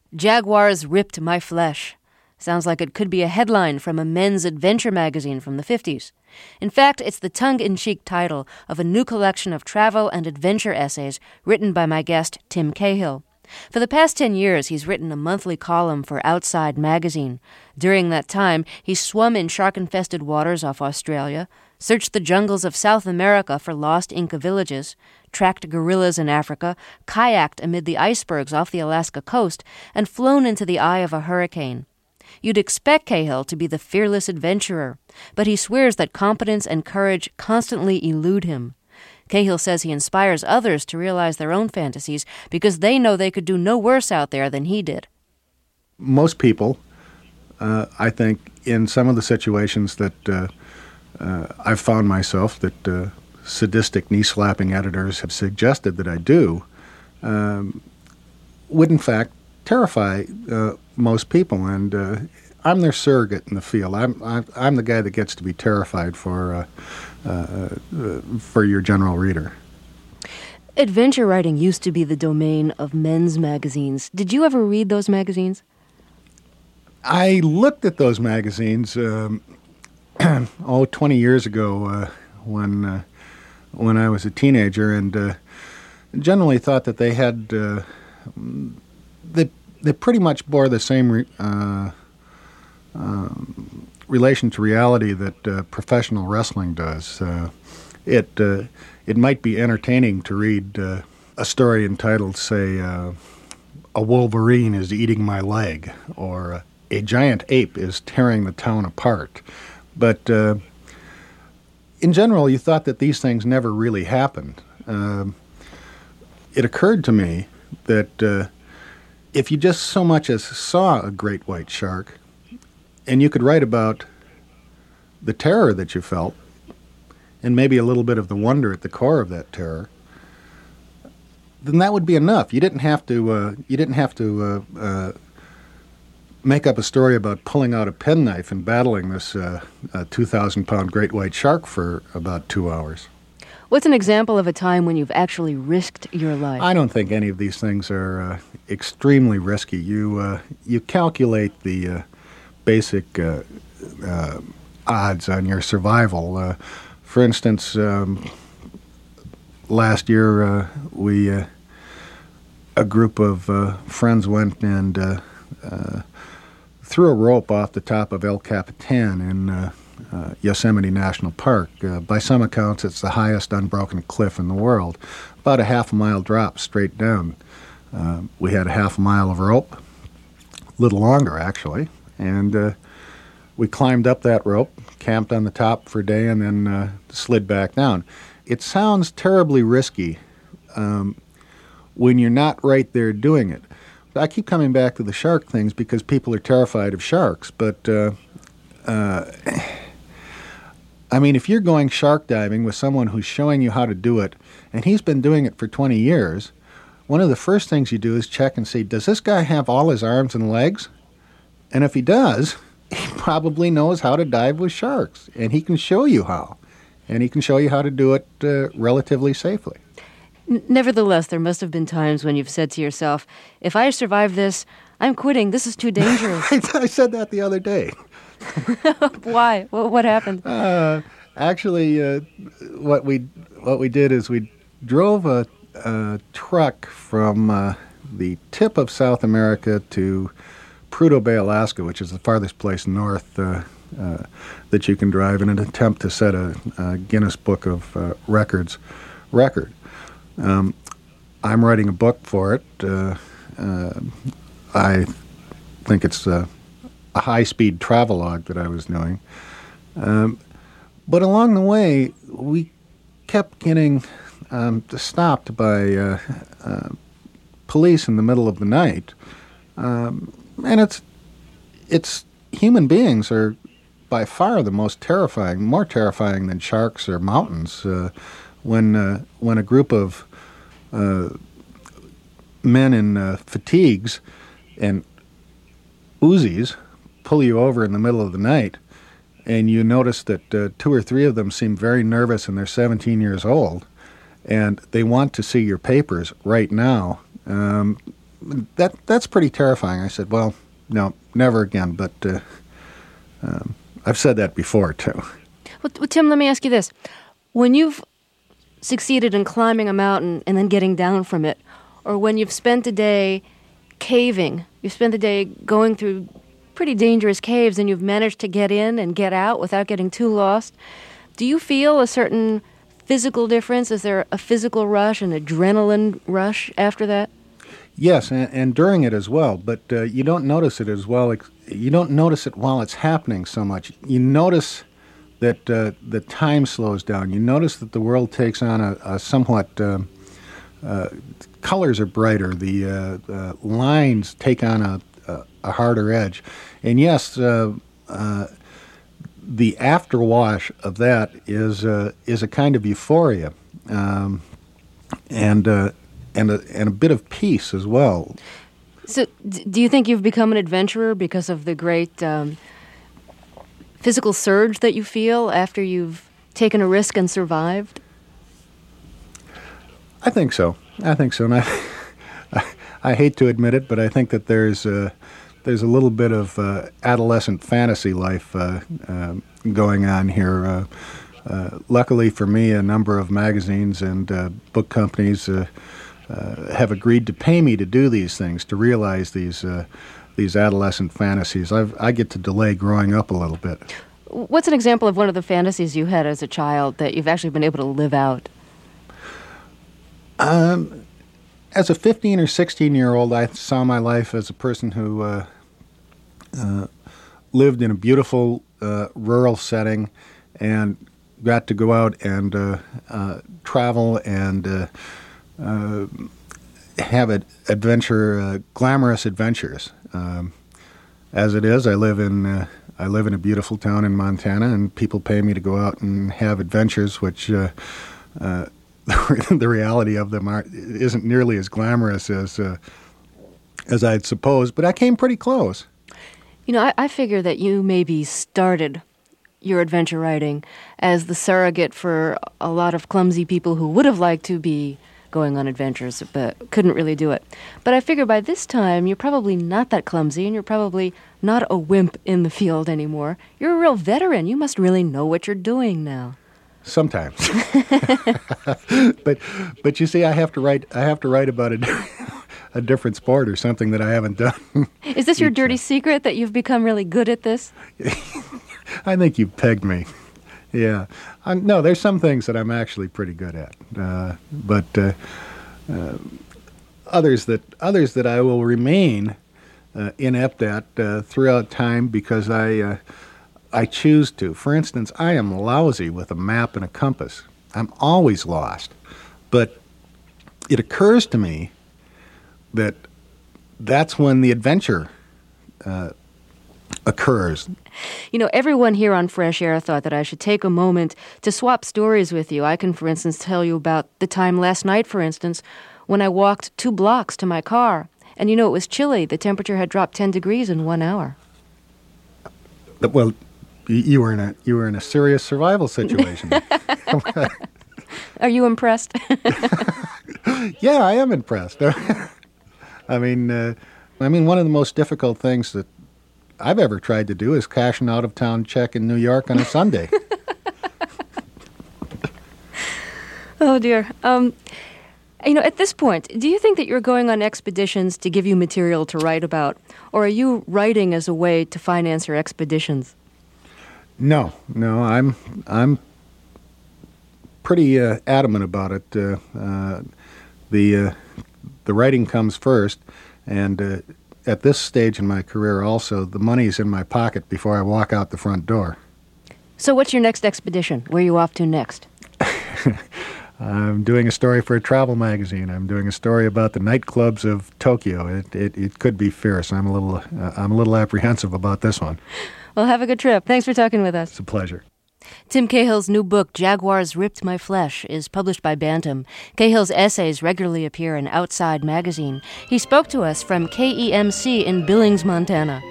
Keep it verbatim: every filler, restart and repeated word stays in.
Jaguars ripped my flesh. Sounds like it could be a headline from a men's adventure magazine from the fifties. In fact, it's the tongue-in-cheek title of a new collection of travel and adventure essays written by my guest, Tim Cahill. For the past ten years, he's written a monthly column for Outside magazine. During that time, he swum in shark-infested waters off Australia, searched the jungles of South America for lost Inca villages, tracked gorillas in Africa, kayaked amid the icebergs off the Alaska coast, and flown into the eye of a hurricane. You'd expect Cahill to be the fearless adventurer, but he swears that competence and courage constantly elude him. Cahill says he inspires others to realize their own fantasies because they know they could do no worse out there than he did. Most people, uh, I think, in some of the situations that uh, uh, I've found myself, that uh, sadistic knee-slapping editors have suggested that I do, um, would in fact terrify uh, most people, and uh, I'm their surrogate in the field. I'm, I'm I'm the guy that gets to be terrified for uh, uh, uh, for your general reader. Adventure writing used to be the domain of men's magazines. Did you ever read those magazines? I looked at those magazines um, oh twenty years ago uh, when uh, when I was a teenager, and uh, generally thought that they had uh, they they pretty much bore the same re- uh, um, relation to reality that uh, professional wrestling does. Uh, it uh, it might be entertaining to read uh, a story entitled, say, uh, "A Wolverine is eating my leg," or uh, "A giant ape is tearing the town apart," but uh, in general, you thought that these things never really happened. Uh, it occurred to me that uh, if you just so much as saw a great white shark, and you could write about the terror that you felt, and maybe a little bit of the wonder at the core of that terror, then that would be enough. You didn't have to. Uh, you didn't have to uh, uh, make up a story about pulling out a penknife and battling this uh, uh, two thousand pound great white shark for about two hours. What's an example of a time when you've actually risked your life? I don't think any of these things are uh, extremely risky. You uh, you calculate the uh, basic uh, uh, odds on your survival. Uh, for instance, um, last year uh, we uh, a group of uh, friends went and uh, uh, threw a rope off the top of El Capitan in uh, uh, Yosemite National Park. Uh, by some accounts, it's the highest unbroken cliff in the world. About a half a mile drop straight down. Uh, we had a half a mile of rope, a little longer actually, and uh, we climbed up that rope, camped on the top for a day, and then uh, slid back down. It sounds terribly risky um, when you're not right there doing it. I keep coming back to the shark things because people are terrified of sharks, but uh, uh, I mean, if you're going shark diving with someone who's showing you how to do it, and he's been doing it for twenty years, one of the first things you do is check and see, does this guy have all his arms and legs? And if he does, he probably knows how to dive with sharks, and he can show you how, and he can show you how to do it uh, relatively safely. Nevertheless, there must have been times when you've said to yourself, if I survive this, I'm quitting. This is too dangerous. I said that the other day. Why? What, what happened? Uh, actually, uh, what we what we did is we drove a, a truck from uh, the tip of South America to Prudhoe Bay, Alaska, which is the farthest place north uh, uh, that you can drive, in an attempt to set a, a Guinness Book of uh, Records record. Um, I'm writing a book for it. Uh, uh, I think it's uh, a high-speed travelogue that I was doing. Um, but along the way, we kept getting um, stopped by uh, uh, police in the middle of the night. Um, and it's it's human beings are by far the most terrifying, more terrifying than sharks or mountains. Uh, when uh, when a group of uh, men in uh, fatigues and Uzis pull you over in the middle of the night, and you notice that uh, two or three of them seem very nervous, and they're seventeen years old, and they want to see your papers right now. Um, that that's pretty terrifying. I said, well, no, never again. But uh, um, I've said that before, too. Well, well, Tim, let me ask you this. When you've succeeded in climbing a mountain and then getting down from it, or when you've spent a day caving, you've spent the day going through pretty dangerous caves and you've managed to get in and get out without getting too lost, do you feel a certain physical difference? Is there a physical rush, an adrenaline rush after that? Yes, and, and during it as well, but uh, you don't notice it as well. You don't notice it while it's happening so much. You notice that uh, the time slows down. You notice that the world takes on a, a somewhat, uh, uh, colors are brighter, the uh, uh, lines take on a, a, a harder edge. And yes, uh, uh, the afterwash of that is uh, is a kind of euphoria, um, and uh, and a, and a bit of peace as well. So, d- do you think you've become an adventurer because of the great um, physical surge that you feel after you've taken a risk and survived? I think so. I think so. And I, I, I hate to admit it, but I think that there's a, there's a little bit of uh, adolescent fantasy life uh, uh, going on here. Uh, uh, luckily for me, a number of magazines and uh, book companies uh, uh, have agreed to pay me to do these things, to realize these uh, these adolescent fantasies. I've, I get to delay growing up a little bit. What's an example of one of the fantasies you had as a child that you've actually been able to live out? Um, as a fifteen or sixteen-year-old, I saw my life as a person who uh, uh, lived in a beautiful uh, rural setting and got to go out and uh, uh, travel and uh, uh, have ad- adventure, uh, glamorous adventures. Um, as it is, I live in uh, I live in a beautiful town in Montana, and people pay me to go out and have adventures, which uh, uh, the reality of them aren't, isn't nearly as glamorous as uh, as I'd supposed, but I came pretty close. You know, I, I figure that you maybe started your adventure writing as the surrogate for a lot of clumsy people who would have liked to be going on adventures but couldn't really do it. But I figure by this time you're probably not that clumsy and you're probably not a wimp in the field anymore. You're a real veteran. You must really know what you're doing now. Sometimes, but but you see, I have to write. I have to write about a, a different sport or something that I haven't done. Is this your dirty secret that you've become really good at this? I think you pegged me. Yeah, I, no, there's some things that I'm actually pretty good at, uh, but uh, uh, others that others that I will remain uh, inept at uh, throughout time because I. Uh, I choose to. For instance, I am lousy with a map and a compass. I'm always lost. But it occurs to me that that's when the adventure uh, occurs. You know, everyone here on Fresh Air thought that I should take a moment to swap stories with you. I can, for instance, tell you about the time last night, for instance, when I walked two blocks to my car. And, you know, it was chilly. The temperature had dropped ten degrees in one hour. Well, You were in a you were in a serious survival situation. Are you impressed? Yeah, I am impressed. I mean, uh, I mean, one of the most difficult things that I've ever tried to do is cash an out-of-town check in New York on a Sunday. Oh dear. Um, you know, at this point, do you think that you're going on expeditions to give you material to write about, or are you writing as a way to finance your expeditions? No, no, I'm I'm pretty uh, adamant about it. Uh, uh, the uh, the writing comes first, and uh, at this stage in my career, also the money's in my pocket before I walk out the front door. So, what's your next expedition? Where are you off to next? I'm doing a story for a travel magazine. I'm doing a story about the nightclubs of Tokyo. It it, it could be fierce. I'm a little uh, I'm a little apprehensive about this one. Well, have a good trip. Thanks for talking with us. It's a pleasure. Tim Cahill's new book, Jaguars Ripped My Flesh, is published by Bantam. Cahill's essays regularly appear in Outside magazine. He spoke to us from K E M C in Billings, Montana.